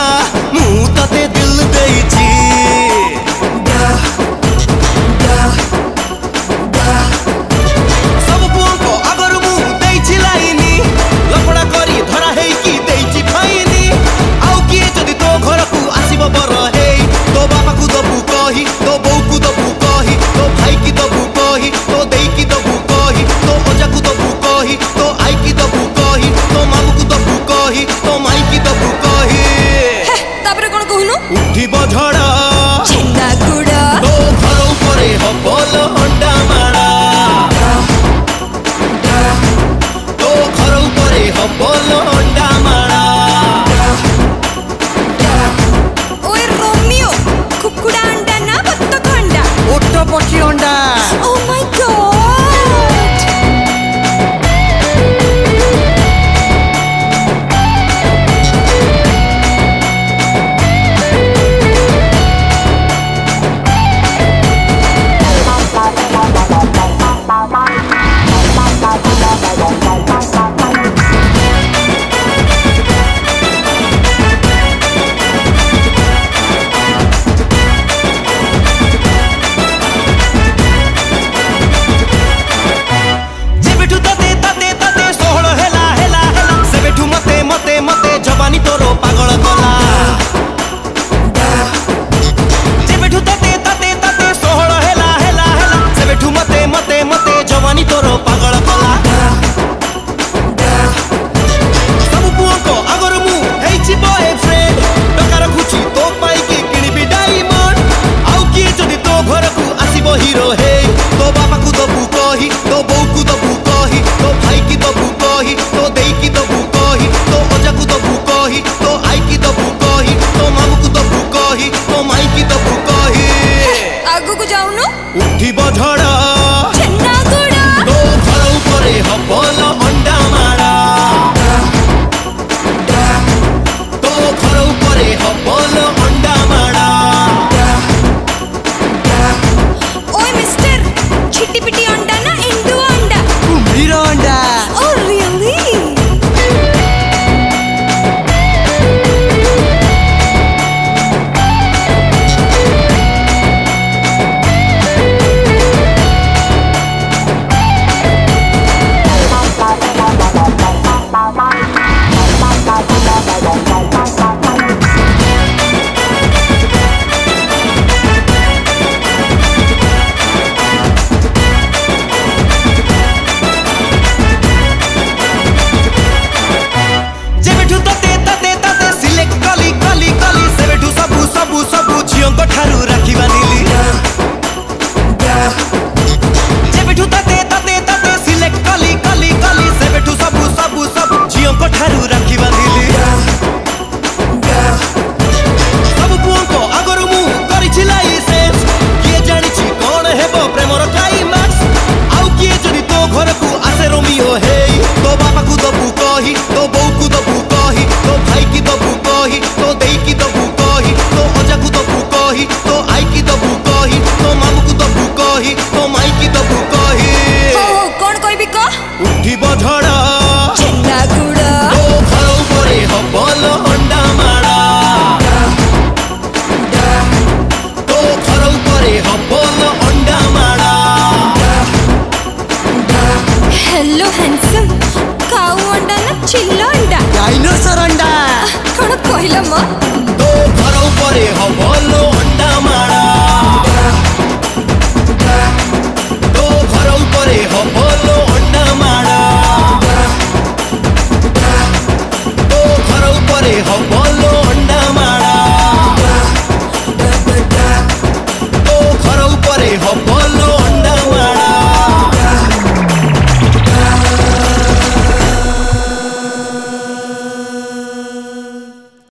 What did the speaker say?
मु तते दिल देइची सब पुओं को अगर मु देइची लाइनी लफड़ा करी धरा हेई की देइची फाइनी आउ किए जदि तो घर को आसीबो बर हेई तो बापा को दबु कही तो बौ को दबु कही तो भाई की दबु कही तो देई की दबु कही तो ओजा को दबु कही तो आई की दबु कही तो मामू को दबु कही तो माई की दबु कही तापरे कोन कहनु उठी बझड़ा छेना गुड़ा तो घर ऊपर हबल अंडा माड़ा तो घर ऊपर हबल अंडा माड़ा ओए रोमियो कुकुड़ा अंडा ना बत्तख अंडा ओट पक्षी अंडा ओ माय गॉड जवानी तोरो पागल कला जेबेठू तते तते तते सोहळ हेला हेला हेला सेबेठू मते मते मते जवानी तोरो पागल कला सब पुओं को अगर मु हेइची बॉयफ्रेंड टका रखुची तो पाई के किनिबी डायमंड आउ किए जदि तो घर को आसीबो हीरो हे तो बापा को दबु कही तो बौ को दबु कही तो भाई की दबु कही तो देई की दबु कही तो ओजा को दबु कही तो आई की दबु कही तो मामू को दबु कही तो माई की दबु कही आगु को जाउनु उठी बझड़ा छेना गुड़ा तो घर ऊपर हबल अंडा माड़ा तो घर ऊपर हबल अंडा माड़ा ओए मिस्टर छिटी पिटी अंडा ना इंडु अंडा कुम्भीर अंडा ओ रियली जेबेठू तते तते तते सिलेक्ट कली कली कली सेबेठू सबु सबु सबु झियों ठारू राखी बांधिली जेबेठू तते तते तते सिलेक्ट कली कली कली सेबेठू सबु सबु सबु झियों ठारू राखी बांधिली सब पुओं को अगर मु करिछि लाइसेंस किए जानिछि कोन हेबो प्रेमर क्लाइमैक्स आउ किए जदि तो घर को आसे रोमियो हेई तो बापा को दबु कही तो बौ को दबु कही तो भाई की दबु कही तो देई की दबु कही तो ओजा को दबु कही तो आई की दबु कही तो मामू को दबु कही तो माई की दबु कही हो कोन कहबी क उठी बझड़ा छेना गुड़ा तो घर ऊपर हबल अंडा माड़ा तो घर ऊपर हबल अंडा माड़ा हेलो हैंडसम काऊ अंडा ना चिल्लो अंडा डायनासोर अंडा कोन कहला म तो घर ऊपर हबल